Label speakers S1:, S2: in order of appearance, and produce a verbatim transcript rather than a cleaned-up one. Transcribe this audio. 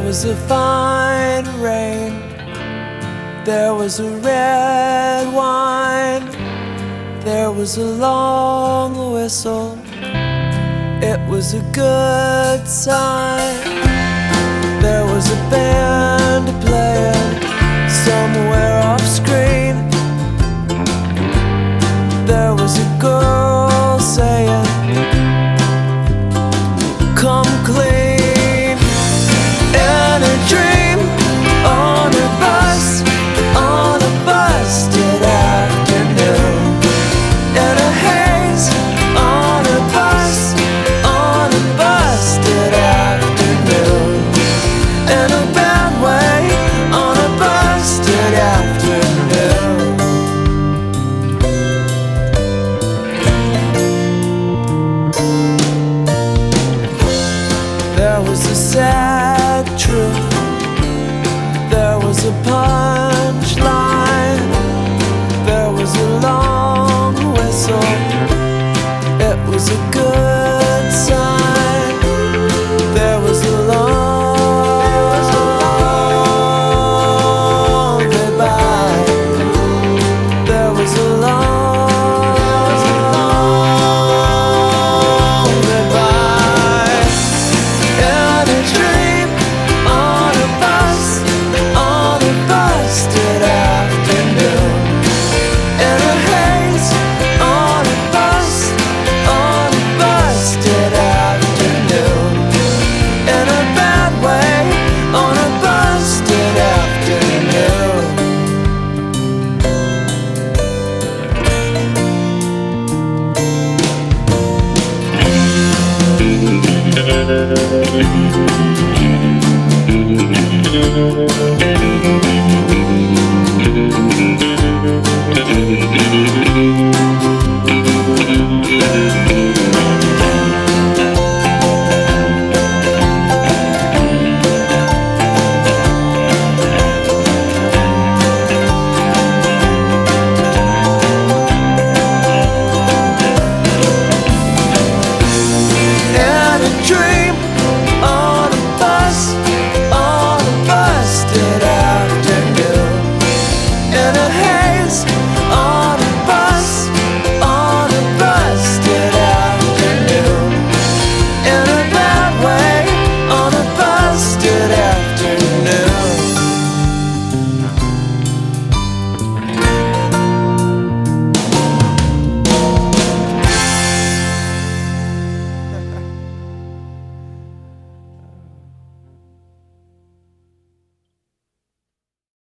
S1: was a fine rain, there was a red wine, there was a long whistle, it was a good sign. There was a band playing somewhere off screen. There was a girl saying, "Come clean." In a dream, on a bus, on a busted afternoon. In a haze, on a bus, on a busted afternoon. In a bad way, on a busted afternoon. There was a sad